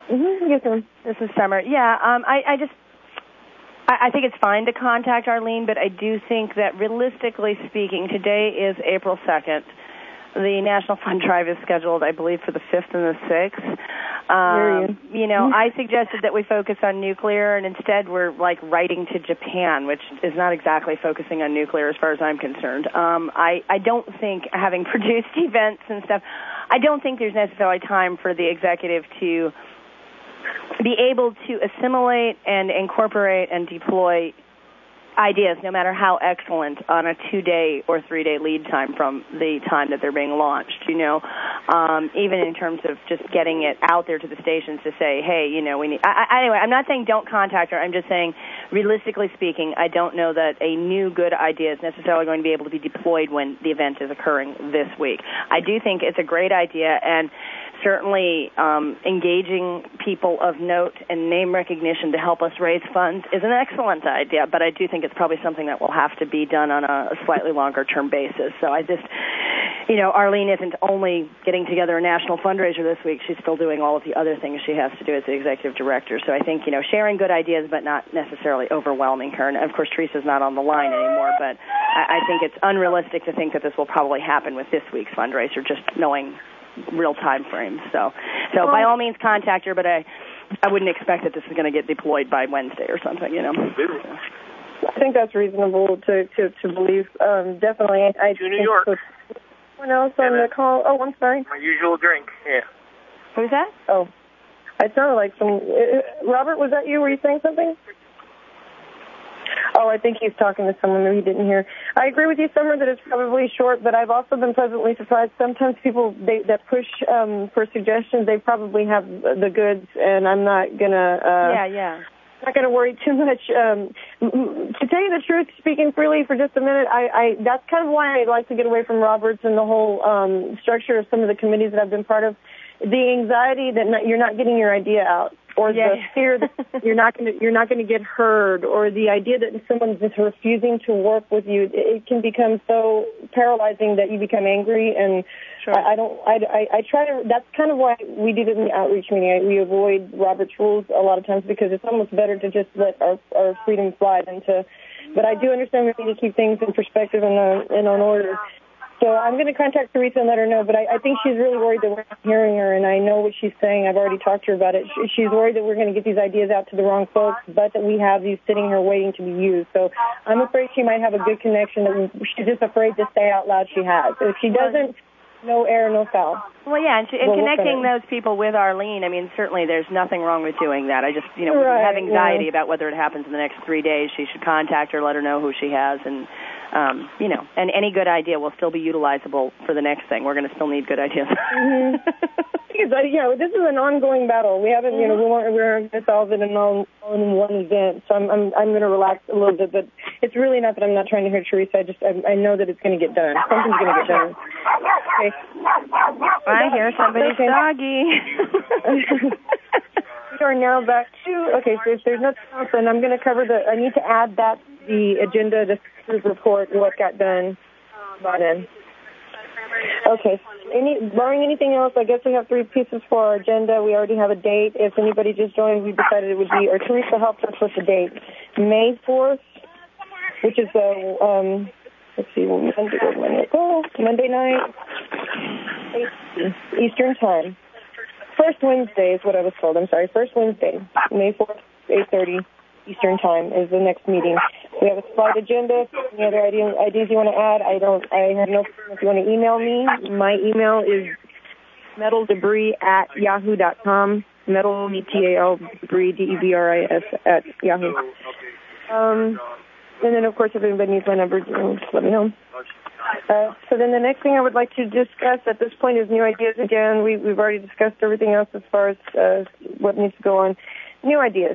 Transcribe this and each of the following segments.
Yes, ma'am. This is Summer. Yeah, I think it's fine to contact Arlene, but I do think that realistically speaking, today is April 2nd. The National Fund Drive is scheduled, I believe, for the 5th and the 6th. I suggested that we focus on nuclear, and instead we're like writing to Japan, which is not exactly focusing on nuclear as far as I'm concerned. I don't think, having produced events and stuff, I don't think there's necessarily time for the executive to be able to assimilate and incorporate and deploy ideas, no matter how excellent, on a 2-day or 3-day lead time from the time that they're being launched, even in terms of just getting it out there to the stations to say, hey, we need... Anyway, I'm not saying don't contact her. I'm just saying, realistically speaking, I don't know that a new good idea is necessarily going to be able to be deployed when the event is occurring this week. I do think it's a great idea, and certainly engaging people of note and name recognition to help us raise funds is an excellent idea, but I do think it's probably something that will have to be done on a slightly longer-term basis. So I just, Arlene isn't only getting together a national fundraiser this week, she's still doing all of the other things she has to do as the executive director. So I think, sharing good ideas but not necessarily overwhelming her. And, of course, Teresa's not on the line anymore, but I think it's unrealistic to think that this will probably happen with this week's fundraiser, just knowing real time frames. So by all means contact her, but I wouldn't expect that this is going to get deployed by Wednesday or something, I think that's reasonable to believe. Definitely. To New York. Someone else on the call? Oh, I'm sorry. My usual drink, yeah. Who's that? Oh, it sounded like some... Robert, was that you? Were you saying something? Oh, I think he's talking to someone that he didn't hear. I agree with you, Summer, that it's probably short, but I've also been pleasantly surprised. Sometimes people that push for suggestions, they probably have the goods, and I'm not going to... Not going to worry too much. To tell you the truth, speaking freely for just a minute, I that's kind of why I like to get away from Roberts and the whole structure of some of the committees that I've been part of. The anxiety that you're not getting your idea out, or the fear that you're not going to get heard, or the idea that someone's just refusing to work with you, it can become so paralyzing that you become angry. And sure. I try to. That's kind of why we did it in the outreach meeting. We avoid Robert's rules a lot of times because it's almost better to just let our freedom slide into. But I do understand we need to keep things in perspective and on order. So I'm going to contact Teresa and let her know, but I think she's really worried that we're not hearing her, and I know what she's saying. I've already talked to her about it. She's worried that we're going to get these ideas out to the wrong folks, but that we have these sitting here waiting to be used. So I'm afraid she might have a good connection that she's just afraid to say out loud she has. If she doesn't, no air, no foul. Well, yeah, and connecting those people with Arlene, I mean, certainly there's nothing wrong with doing that. I just, we have anxiety about whether it happens in the next 3 days. She should contact her, let her know who she has, and and any good idea will still be utilizable for the next thing. We're going to still need good ideas. Because, this is an ongoing battle. We haven't, we're going to solve it in one event. So I'm going to relax a little bit, but it's really not that I'm not trying to hear Teresa. I know that it's going to get done. Something's going to get done. Okay. I hear somebody's doggy. We are now back to, so if there's nothing else, then I'm going to cover I need to add the agenda, the report, what got done by then. Okay. Barring anything else, I guess we have 3 pieces for our agenda. We already have a date. If anybody just joined, we decided it would be, or Teresa helped us with the date, May 4th, which is Monday night, Eastern Time. First Wednesday is what I was told. I'm sorry. First Wednesday, May 4th, 8:30 Eastern Time is the next meeting. We have a slide agenda. Any other ideas you want to add? I have no problem if you want to email me. My email is metaldebris@yahoo.com. Metal, METAL, debris, DEBRIS at Yahoo. And then, of course, if anybody needs my number, just let me know. So then the next thing I would like to discuss at this point is new ideas again. We've already discussed everything else as far as what needs to go on. New ideas.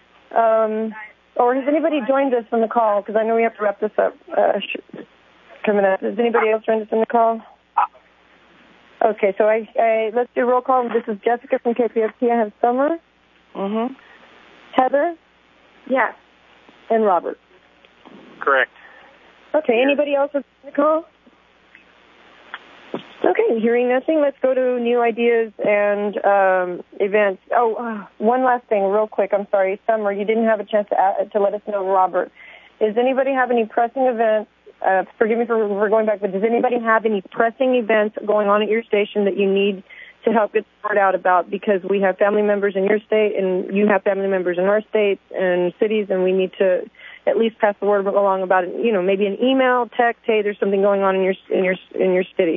Or has anybody joined us on the call? Because I know we have to wrap this up coming up. Has anybody else joined us on the call? Okay, so let's do roll call. This is Jessica from KPFT. I have Summer. Mm-hmm. Heather. Yes. And Robert. Correct. Okay, anybody else on the call? Okay, hearing nothing, let's go to new ideas and events. One last thing, real quick. I'm sorry, Summer, you didn't have a chance to let us know, Robert. Does anybody have any pressing events? Forgive me for going back, but does anybody have any pressing events going on at your station that you need to help get the word out about? Because we have family members in your state, and you have family members in our states and cities, and we need to at least pass the word along about it. You know, maybe an email, text. Hey, there's something going on in your city.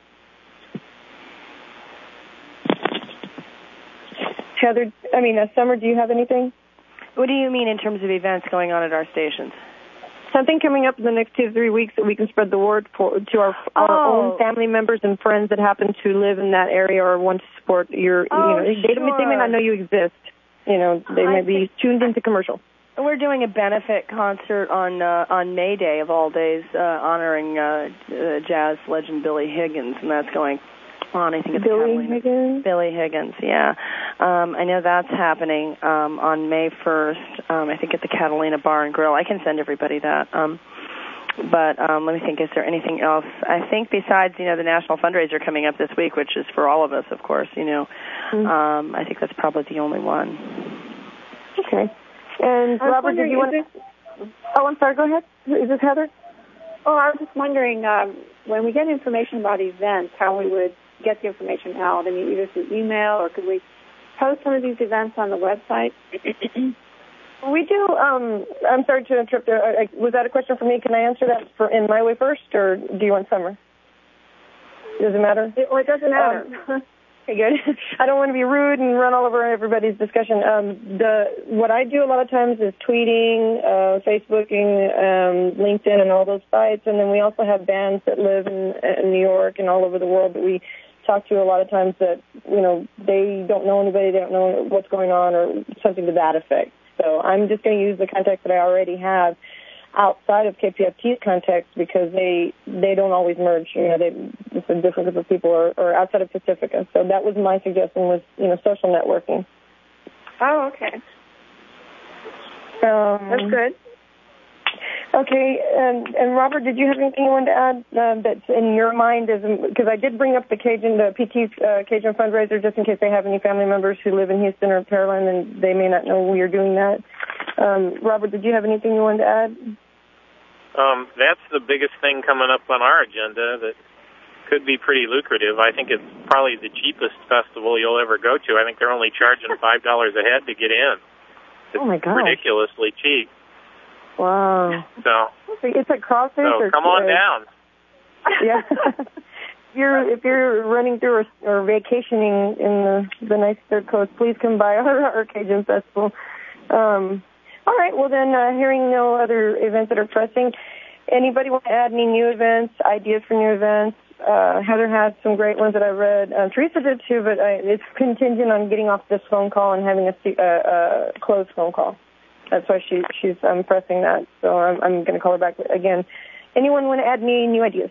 Heather, Summer, do you have anything? What do you mean in terms of events going on at our stations? Something coming up in the next 2 to 3 weeks that we can spread the word to our own family members and friends that happen to live in that area or want to support your. Sure. They may not know you exist. They may be tuned into commercial. We're doing a benefit concert on May Day of all days, honoring jazz legend Billy Higgins, and that's going on. I think it's Billy Higgins. Billy Higgins, yeah. I know that's happening on May 1st. I think at the Catalina Bar and Grill. I can send everybody that. But let me think. Is there anything else? I think besides the national fundraiser coming up this week, which is for all of us, of course. Mm-hmm. I think that's probably the only one. Okay. And Robert, did you want to? Oh, I'm sorry. Go ahead. Is this Heather? Oh, I was just wondering when we get information about events, how we would get the information out. Either through email or could we post some of these events on the website? We do. I'm sorry to interrupt. Was that a question for me? Can I answer that in my way first, or do you want Summer? Does it matter? It doesn't matter. Okay, good. I don't want to be rude and run all over everybody's discussion. What I do a lot of times is tweeting, Facebooking, LinkedIn, and all those sites. And then we also have bands that live in New York and all over the world that we talk to a lot of times that, they don't know anybody, they don't know what's going on or something to that effect. So I'm just going to use the contacts that I already have outside of KPFT's context because they don't always merge. It's a different group of people or outside of Pacifica. So that was my suggestion was, social networking. Oh, okay. That's good. Okay, and Robert, did you have anything you wanted to add that's in your mind? Because I did bring up the PT's Cajun fundraiser just in case they have any family members who live in Houston or Pearland and they may not know we are doing that. Robert, did you have anything you wanted to add? That's the biggest thing coming up on our agenda that could be pretty lucrative. I think it's probably the cheapest festival you'll ever go to. I think they're only charging $5 a head to get in. It's oh my God! Ridiculously cheap. Wow. So it's at Crossers. So come on down. Yeah. if you're running through or vacationing in the nice Third Coast, please come by our Cajun Festival. All right. Well, then, hearing no other events that are pressing, anybody want to add any new events, ideas for new events? Heather has some great ones that I read. Teresa did too, but it's contingent on getting off this phone call and having a closed phone call. That's why she's pressing that. So I'm going to call her back again. Anyone want to add any new ideas?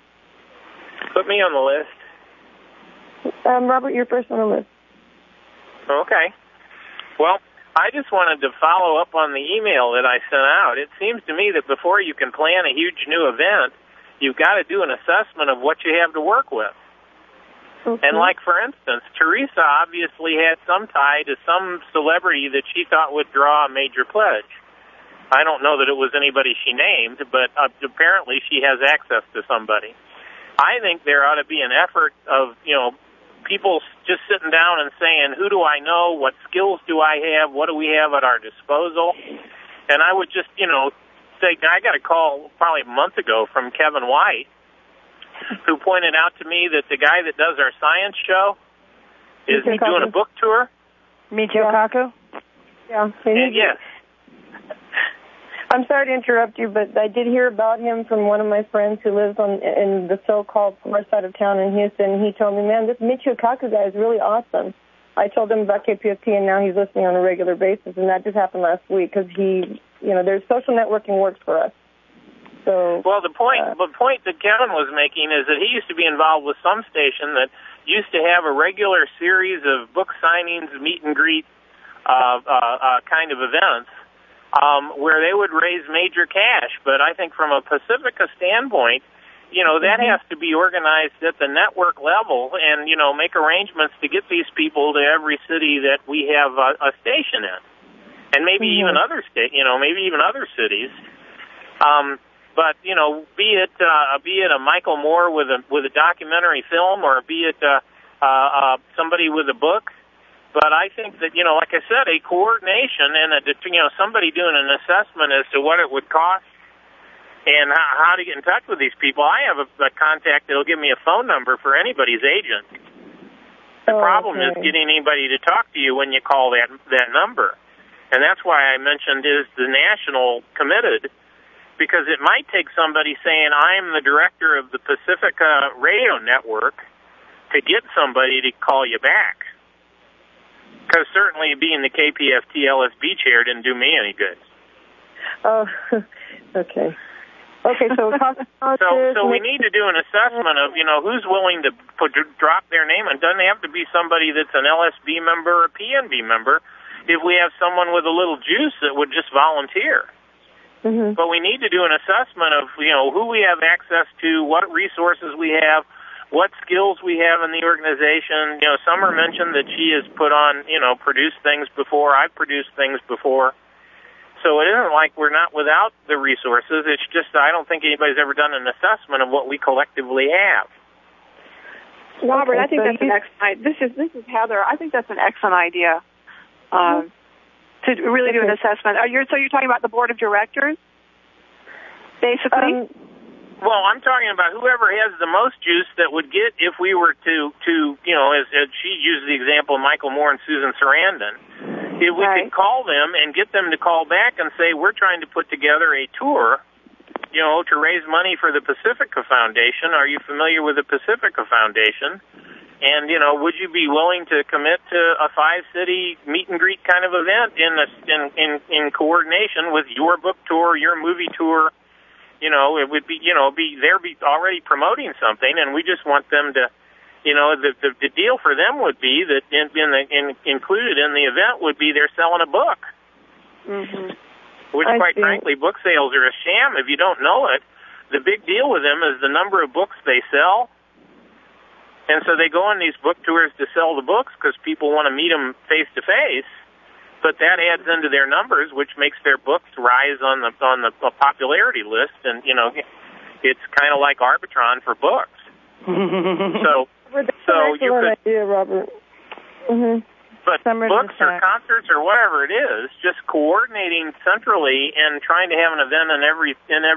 Put me on the list. Robert, you're first on the list. Okay. Well, I just wanted to follow up on the email that I sent out. It seems to me that before you can plan a huge new event, you've got to do an assessment of what you have to work with. Okay. And like, for instance, Teresa obviously had some tie to some celebrity that she thought would draw a major pledge. I don't know that it was anybody she named, but apparently she has access to somebody. I think there ought to be an effort of, people just sitting down and saying, who do I know? What skills do I have? What do we have at our disposal? And I would just, say, I got a call probably a month ago from Kevin White, who pointed out to me that the guy that does our science show is he doing a book tour? Michio Kaku? Yeah. And yes. I'm sorry to interrupt you, but I did hear about him from one of my friends who lives in the so-called north side of town in Houston. He told me, man, this Michio Kaku guy is really awesome. I told him about KPFT, and now he's listening on a regular basis, and that just happened last week because there's social networking works for us. So, well, the point that Kevin was making is that he used to be involved with some station that used to have a regular series of book signings, meet and greet kind of events where they would raise major cash. But I think from a Pacifica standpoint, that has to be organized at the network level and, make arrangements to get these people to every city that we have a station in. And maybe even other maybe even other cities. But, be it a Michael Moore with a documentary film, or be it somebody with a book. But I think that, like I said, a coordination and somebody doing an assessment as to what it would cost and how to get in touch with these people. I have a contact that'll give me a phone number for anybody's agent. The problem is getting anybody to talk to you when you call that number. And that's why I mentioned is the national committed, because it might take somebody saying, I'm the director of the Pacifica Radio Network, to get somebody to call you back. Because certainly being the KPFT LSB chair didn't do me any good. Oh, okay. Okay, so we need to do an assessment of, who's willing to drop their name. And doesn't have to be somebody that's an LSB member or a PNB member. If we have someone with a little juice that would just volunteer. Mm-hmm. But we need to do an assessment of, who we have access to, what resources we have, what skills we have in the organization. Summer mentioned that she has put on, produced things before. I've produced things before. So it isn't like we're not without the resources. It's just I don't think anybody's ever done an assessment of what we collectively have. Robert, I think that's an excellent. This is Heather. I think that's an excellent idea. To really do an assessment. So you're talking about the board of directors, basically? Well, I'm talking about whoever has the most juice that would get if we were to as she used the example of Michael Moore and Susan Sarandon, if we could call them and get them to call back and say, we're trying to put together a tour, to raise money for the Pacifica Foundation. Are you familiar with the Pacifica Foundation? And, would you be willing to commit to a 5-city meet and greet kind of event in coordination with your book tour, your movie tour? It would be, they're already promoting something, and we just want them to, the deal for them would be that included in the event would be they're selling a book. Mm-hmm. Which, quite frankly, book sales are a sham if you don't know it. The big deal with them is the number of books they sell. And so they go on these book tours to sell the books because people want to meet them face-to-face. But that adds into their numbers, which makes their books rise on the popularity list. And, it's kind of like Arbitron for books. So you could... idea, Robert. Mm-hmm. But books or concerts or whatever it is, just coordinating centrally and trying to have an event in every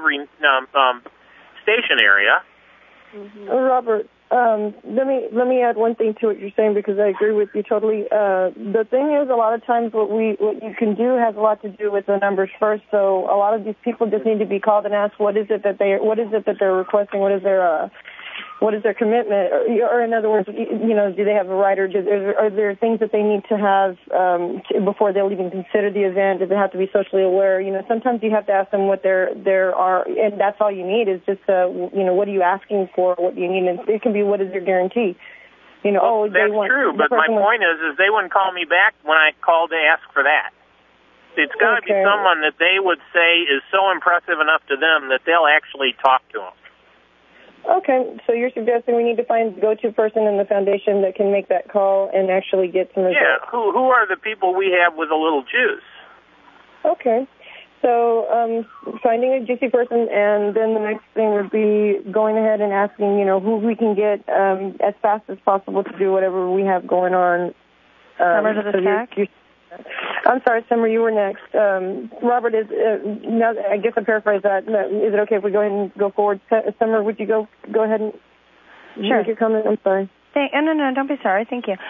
station area. Mm-hmm. Robert, let me add one thing to what you're saying, because I agree with you totally. The thing is, a lot of times what you can do has a lot to do with the numbers first. So a lot of these people just need to be called and asked, what is it that they're requesting? What is their commitment? Or in other words, do they have a right, or are there things that they need to have before they'll even consider the event? Does it have to be socially aware? Sometimes you have to ask them what there are, and that's all you need is just, what are you asking for? What do you need? And it can be, what is your guarantee? That's true, but my point is they wouldn't call me back when I called to ask for that. It's got to be someone that they would say is so impressive enough to them that they'll actually talk to them. Okay, so you're suggesting we need to find the go-to person in the foundation that can make that call and actually get some results. Yeah, who are the people we have with a little juice? Okay, so finding a juicy person, and then the next thing would be going ahead and asking, who we can get as fast as possible to do whatever we have going on. Summer to the stack? I'm sorry, Summer, you were next. Robert, now I guess I paraphrase that. Is it okay if we go ahead and go forward? Summer, would you go ahead and make your comment? I'm sorry. No, don't be sorry. Thank you.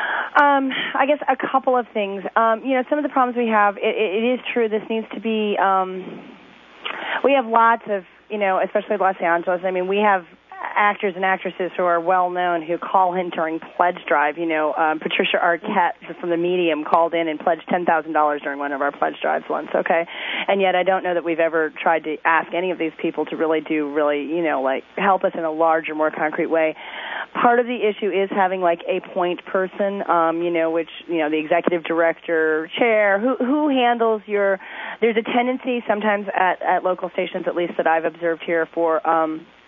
I guess a couple of things. Some of the problems we have, it is true, this needs to be, we have lots of, especially Los Angeles, we have actors and actresses who are well-known who call in during pledge drive. Patricia Arquette from The Medium called in and pledged $10,000 during one of our pledge drives once, okay? And yet I don't know that we've ever tried to ask any of these people to really help us in a larger, more concrete way. Part of the issue is having a point person, which, the executive director, chair, who handles there's a tendency sometimes at local stations, at least that I've observed here, for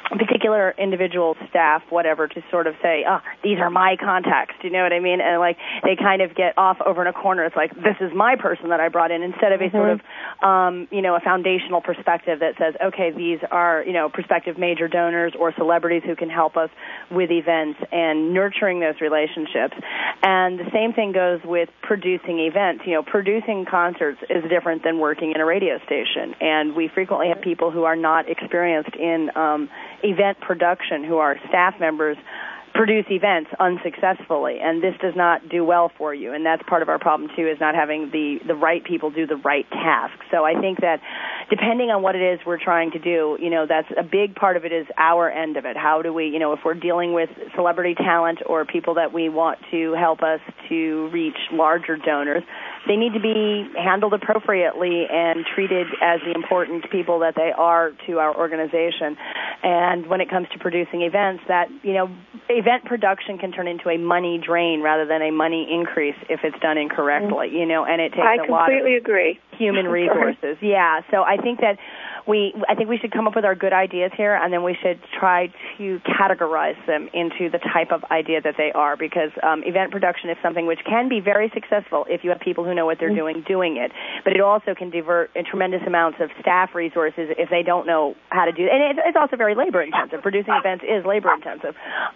particular individual staff, whatever, to sort of say, these are my contacts. Do you know what I mean? And like they kind of get off over in a corner. It's like, this is my person that I brought in, instead of a sort of, a foundational perspective that says, okay, these are, prospective major donors or celebrities who can help us with events and nurturing those relationships. And the same thing goes with producing events. Producing concerts is different than working in a radio station. And we frequently have people who are not experienced in event production, who are staff members, produce events unsuccessfully, and this does not do well for you. And that's part of our problem too, is not having the right people do the right task. So I think that depending on what it is we're trying to do, that's a big part of it, is our end of it. How do we, if we're dealing with celebrity talent or people that we want to help us to reach larger donors, they need to be handled appropriately and treated as the important people that they are to our organization. And when it comes to producing events, that, event production can turn into a money drain rather than a money increase if it's done incorrectly, and it takes a lot of human resources. Yeah, so I think that we should come up with our good ideas here, and then we should try to categorize them into the type of idea that they are, because event production is something which can be very successful if you have people who know what they're doing it, but it also can divert tremendous amounts of staff resources if they don't know how to do it. And it's also very labor-intensive. Producing events is labor-intensive.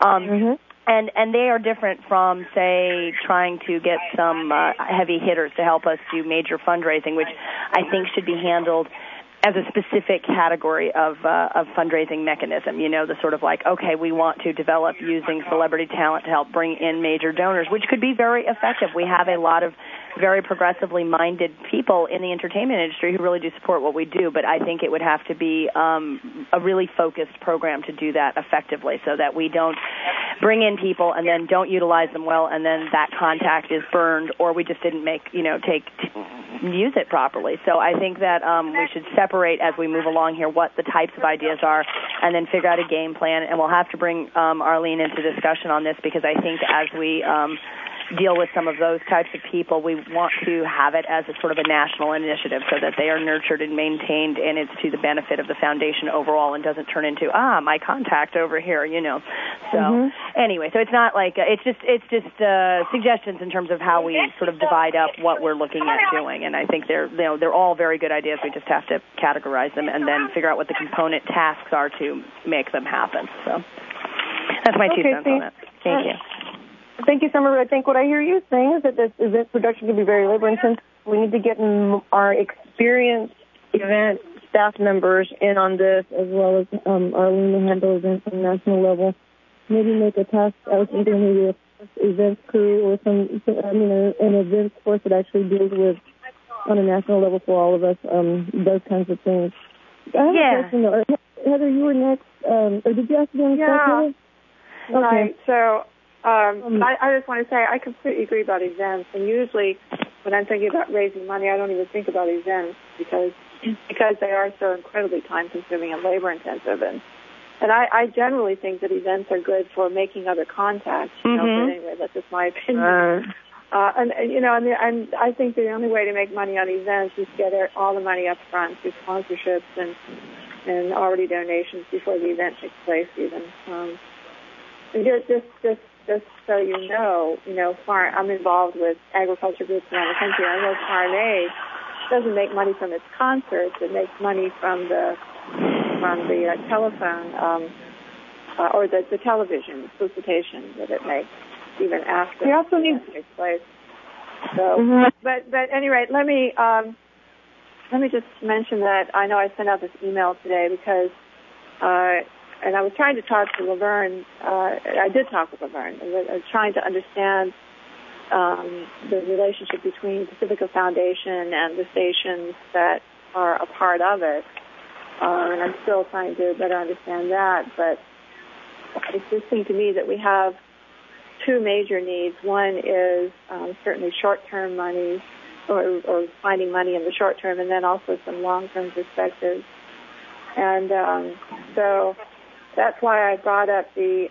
And they are different from, say, trying to get some heavy hitters to help us do major fundraising, which I think should be handled as a specific category of fundraising mechanism, the sort of like, okay, we want to develop using celebrity talent to help bring in major donors, which could be very effective. We have a lot of very progressively minded people in the entertainment industry who really do support what we do, but I think it would have to be a really focused program to do that effectively, so that we don't bring in people and then don't utilize them well, and then that contact is burned, or we just didn't use it properly. So I think that we should separate as we move along here what the types of ideas are, and then figure out a game plan. And we'll have to bring Arlene into discussion on this, because I think as we deal with some of those types of people, we want to have it as a sort of a national initiative, so that they are nurtured and maintained, and it's to the benefit of the foundation overall, and doesn't turn into my contact over here, So anyway, so it's not like it's just suggestions in terms of how we sort of divide up what we're looking at doing, and I think they're all very good ideas. We just have to categorize them and then figure out what the component tasks are to make them happen. So that's my 2 cents on it. Thank you. Thank you, Summer. I think what I hear you saying is that this event production can be very labor-intensive. We need to get our experienced event staff members in on this, as well as Arlene to handle events on the national level. Maybe make a task out, either maybe a events crew or an events force that actually deals with, on a national level for all of us, those kinds of things. I have a question, though. Heather, you were next. Or did you ask me on the question? Okay. Right. So I just want to say I completely agree about events. And usually when I'm thinking about raising money, I don't even think about events because they are so incredibly time-consuming and labor-intensive. And I generally think that events are good for making other contacts. But anyway, that's just my opinion. And I think the only way to make money on events is to get all the money up front through sponsorships and already donations before the event takes place. Even just so you know, I'm involved with agriculture groups around the country. I know Farm Aid doesn't make money from its concerts; it makes money from the telephone or the television solicitation that it makes even after the event takes place. So, but anyway, let me just mention that I know I sent out this email today because. And I was trying to talk to Laverne. I did talk with Laverne. I was trying to understand the relationship between Pacifica Foundation and the stations that are a part of it. And I'm still trying to better understand that. But it just seemed to me that we have two major needs. One is certainly short-term money or finding money in the short term, and then also some long-term perspectives. And so that's why I brought up the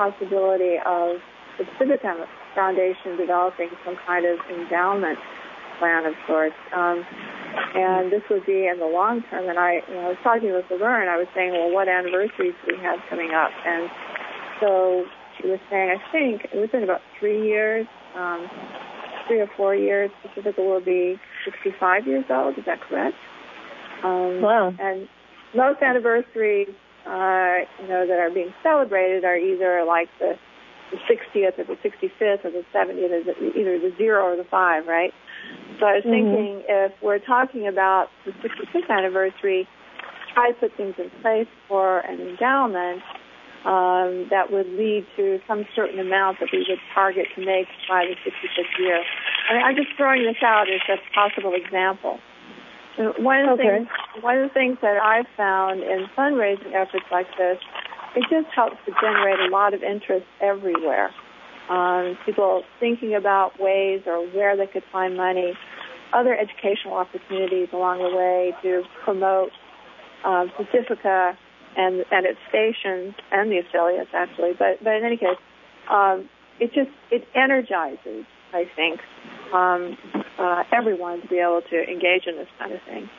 possibility of the Pacifica Foundation developing some kind of endowment plan of sorts. And this would be in the long term. And I was talking with Laverne, I was saying, well, what anniversaries do we have coming up? And so she was saying, I think it was in about 3 years, 3 or 4 years, Pacifica will be 65 years old. Is that correct? Wow. And most anniversaries, that are being celebrated are either like the 60th or the 65th or the 70th, either the 0 or the 5, right? So I was thinking, if we're talking about the 65th anniversary, try to put things in place for an endowment that would lead to some certain amount that we would target to make by the 65th year. I mean, I'm just throwing this out as a possible example. One of the things that I've found in fundraising efforts like this, it just helps to generate a lot of interest everywhere. People thinking about ways or where they could find money, other educational opportunities along the way to promote Pacifica and its stations and the affiliates, actually. But in any case, it energizes, I think, everyone to be able to engage in this kind of thing.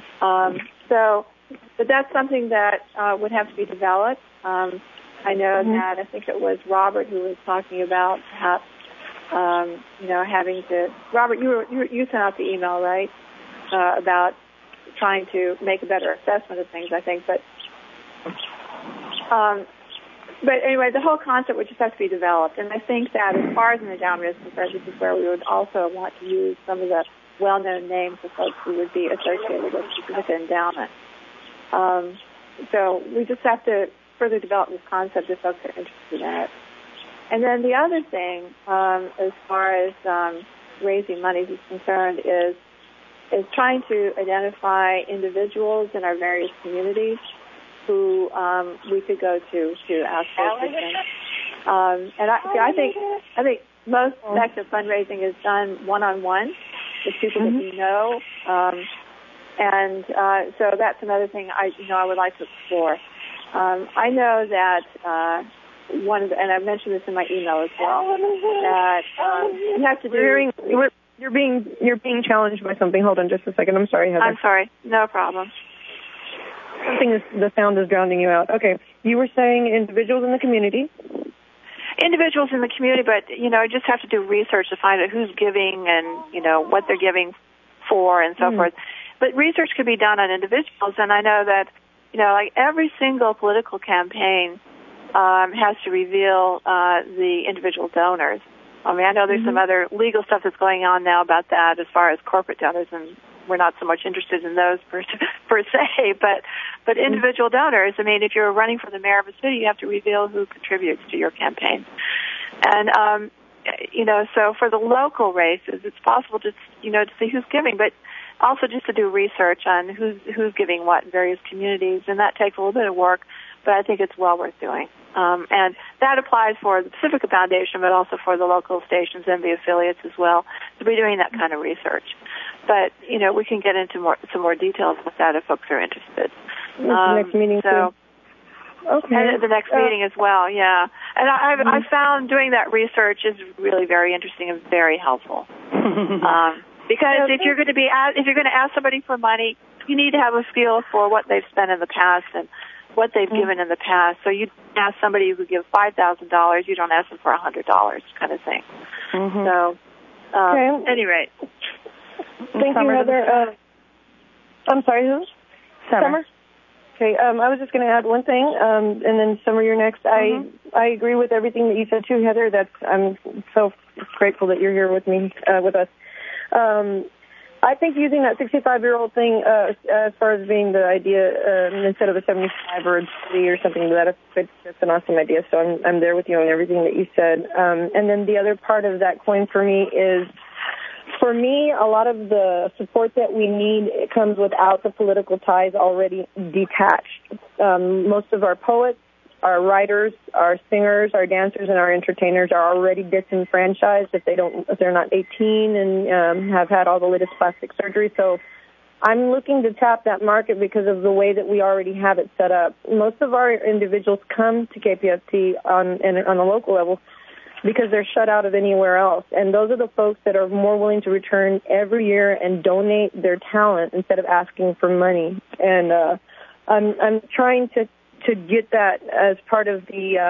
But that's something that would have to be developed. I know that I think it was Robert who was talking about perhaps, having to. Robert, you sent out the email, right, about trying to make a better assessment of things, I think. But anyway, the whole concept would just have to be developed. And I think that as far as an endowment is concerned, this is where we would also want to use some of the well-known names of folks who would be associated with the endowment. So we just have to further develop this concept if folks are interested in it. And then the other thing, as far as raising money is concerned, is trying to identify individuals in our various communities who we could go to ask for assistance. And I think most effective fundraising is done one-on-one with people that we know. So that's another thing I would like to explore. I know that and I mentioned this in my email as well, that you have to do. You're being challenged by something. Hold on just a second. I'm sorry, Heather. I'm sorry. No problem. The sound is drowning you out. Okay. You were saying individuals in the community? Individuals in the community, but, I just have to do research to find out who's giving and, what they're giving for and so forth. But research could be done on individuals, and I know that, like every single political campaign has to reveal the individual donors. I mean, I know there's some other legal stuff that's going on now about that as far as corporate donors, and we're not so much interested in those per se, but individual donors. I mean, if you're running for the mayor of a city, you have to reveal who contributes to your campaign. And, so for the local races, it's possible to see who's giving, but also just to do research on who's giving what in various communities, and that takes a little bit of work, but I think it's well worth doing. And that applies for the Pacifica Foundation, but also for the local stations and the affiliates as well, to be doing that kind of research. But, we can get into some more details with that if folks are interested. The next meeting, too. Okay. And the next meeting as well, yeah. And I found doing that research is really very interesting and very helpful. Because if you're going to ask somebody for money, you need to have a feel for what they've spent in the past and what they've given in the past. So you ask somebody who would give $5,000, you don't ask them for $100 kind of thing. So, at any rate. Thank you, Heather. I'm sorry, who? Summer? Okay, I was just going to add one thing, and then Summer, you're next. I agree with everything that you said too, Heather. I'm so grateful that you're here with me, with us. I think using that 65-year-old thing as far as being the idea instead of a 75 or a 30 or something like that, it's an awesome idea. So I'm there with you on everything that you said. And then the other part of that coin for me is, for me, a lot of the support that we need comes without the political ties already detached. Most of our poets, our writers, our singers, our dancers, and our entertainers are already disenfranchised if they're not 18 and have had all the latest plastic surgery. So I'm looking to tap that market because of the way that we already have it set up. Most of our individuals come to KPFT on a local level because they're shut out of anywhere else. And those are the folks that are more willing to return every year and donate their talent instead of asking for money. And I'm trying to get that as part of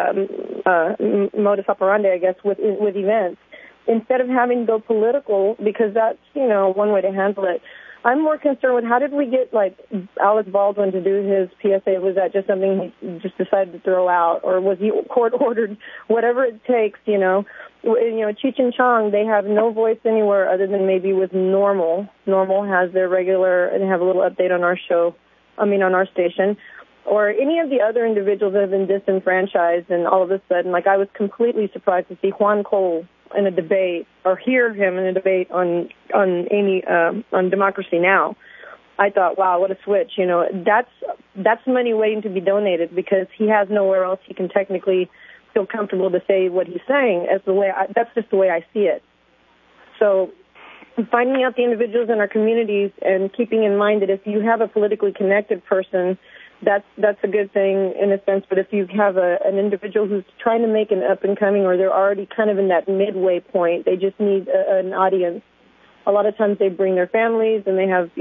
the modus operandi, I guess, with events. Instead of having to go political, because that's, one way to handle it. I'm more concerned with how did we get, like, Alec Baldwin to do his PSA? Was that just something he just decided to throw out? Or was he court-ordered? Whatever it takes, Cheech and Chong, they have no voice anywhere other than maybe with Normal. Normal has their regular, and have a little update on our on our station. Or any of the other individuals that have been disenfranchised, and all of a sudden, like, I was completely surprised to see Juan Cole in a debate, or hear him in a debate on Democracy Now! I thought, wow, what a switch! That's money waiting to be donated because he has nowhere else he can technically feel comfortable to say what he's saying. That's just the way I see it. So, finding out the individuals in our communities and keeping in mind that if you have a politically connected person, that's a good thing in a sense. But if you have an individual who's trying to make an up and coming, or they're already kind of in that midway point, they just need an audience. A lot of times they bring their families, and they have,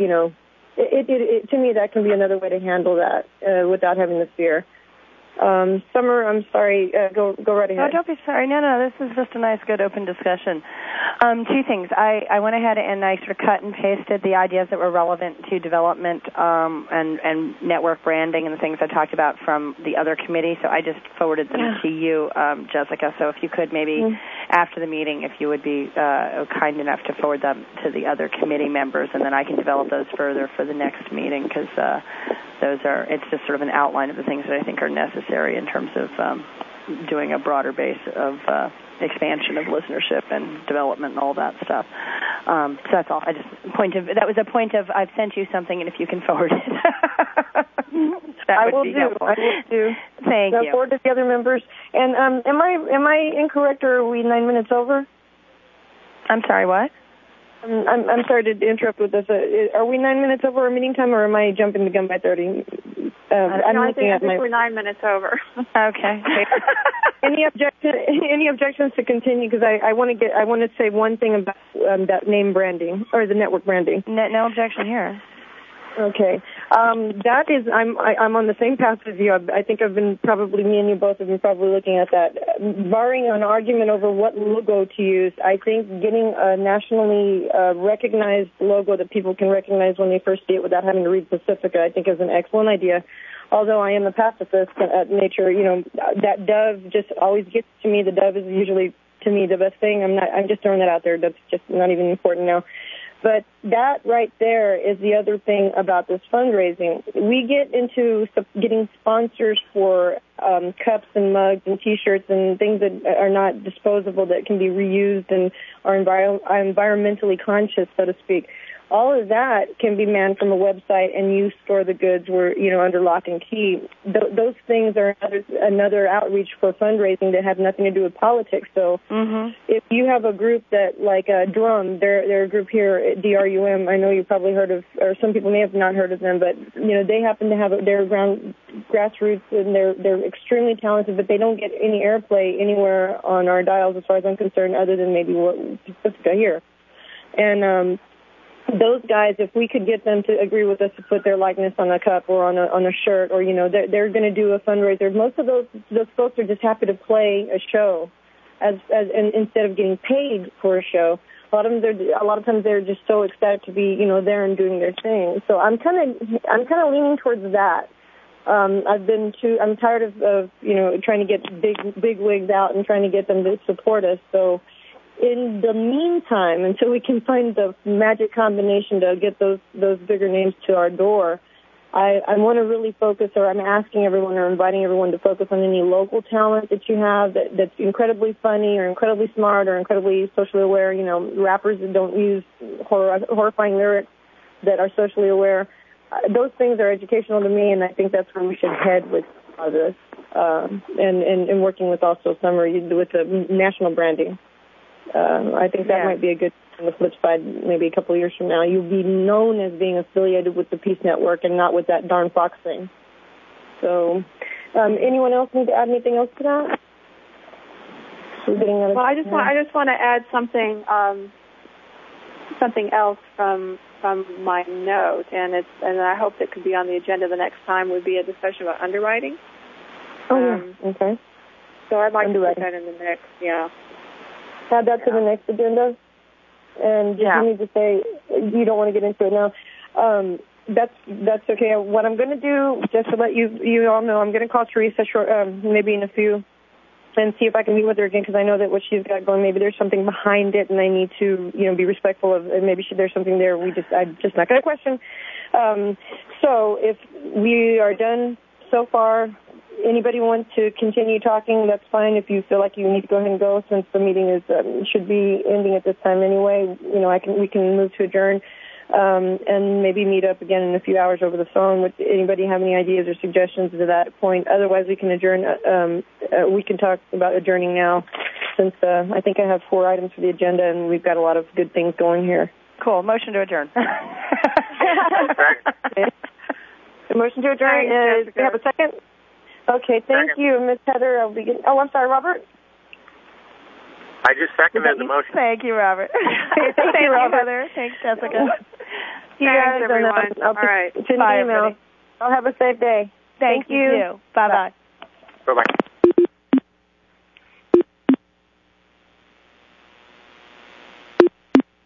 to me that can be another way to handle that without having the fear. Summer, I'm sorry, go right ahead. Oh, don't be sorry. No, this is just a nice, good, open discussion. Two things. I went ahead and I sort of cut and pasted the ideas that were relevant to development and network branding and the things I talked about from the other committee, so I just forwarded them to you, Jessica. So if you could maybe, after the meeting, if you would be kind enough to forward them to the other committee members, and then I can develop those further for the next meeting, because it's just sort of an outline of the things that I think are necessary in terms of doing a broader base of expansion of listenership and development and all that stuff. So that's all. That was a point of I've sent you something, and if you can forward it. I will do. Thank you. Forward to the other members. And am I incorrect, or are we 9 minutes over? I'm sorry, what? I'm sorry to interrupt with this. Are we 9 minutes over our meeting time, or am I jumping the gun by 30? I think we're 9 minutes over. Okay. Any objections to continue? Because I want to say one thing about that name branding or the network branding. No objection here. Okay. That is, I'm on the same path as you. I think me and you both have been probably looking at that. Barring an argument over what logo to use, I think getting a nationally recognized logo that people can recognize when they first see it without having to read Pacifica, I think is an excellent idea. Although I am a pacifist at nature, that dove just always gets to me. The dove is usually, to me, the best thing. I'm just throwing that out there. That's just not even important now. But that right there is the other thing about this fundraising. We get into getting sponsors for cups and mugs and T-shirts and things that are not disposable, that can be reused and are environmentally conscious, so to speak. All of that can be manned from a website, and you store the goods under lock and key. Those things are another outreach for fundraising that have nothing to do with politics. So if you have a group that, like Drum, they're a group here at DRUM, I know you probably heard of, or some people may have not heard of them, but they happen to have their grassroots, and they're extremely talented, but they don't get any airplay anywhere on our dials as far as I'm concerned, other than maybe what Pacifica here. And those guys, if we could get them to agree with us to put their likeness on a cup or on a shirt, or they're going to do a fundraiser. Most of those folks are just happy to play a show, and instead of getting paid for a show. A lot of times they're just so ecstatic to be there and doing their thing. So I'm kind of leaning towards that. I'm tired of trying to get big wigs out and trying to get them to support us. So in the meantime, until we can find the magic combination to get those bigger names to our door, I want to really focus, or I'm asking everyone or inviting everyone to focus on any local talent that you have that's incredibly funny or incredibly smart or incredibly socially aware, rappers that don't use horrifying lyrics that are socially aware. Those things are educational to me, and I think that's where we should head with all this, and working with also Summer with the national branding. I think that might be a good on the flip side. Maybe a couple of years from now, you'll be known as being affiliated with the Peace Network and not with that darn Fox thing. So, anyone else need to add anything else to that? Well, I just want to add something else from my note, and I hope that could be on the agenda the next time. Would be a discussion about underwriting. Okay. So I'd like to put that in the mix. Yeah. Add that to the next agenda. And you need to say you don't want to get into it now. That's okay. What I'm going to do, just to let you all know, I'm going to call Teresa maybe in a few and see if I can meet with her again, because I know that what she's got going, maybe there's something behind it, and I need to be respectful of. And maybe there's something there. I'm just not going to question. So if we are done so far. Anybody want to continue talking? That's fine. If you feel like you need to go ahead and go, since the meeting should be ending at this time anyway, we can move to adjourn and maybe meet up again in a few hours over the phone. Would anybody have any ideas or suggestions to that point? Otherwise, we can adjourn. We can talk about adjourning now, since I think I have 4 items for the agenda, and we've got a lot of good things going here. Cool. Motion to adjourn. Okay. The motion to adjourn is. Do you have a second? Okay, thank you, Ms. Heather. I'm sorry, Robert? I just seconded the motion. Thank you, Robert. Thank you, Robert. Heather. Thanks, Jessica. Thanks, everyone. All right. Bye, everybody. I'll have a safe day. Thank you. Bye-bye. Bye-bye.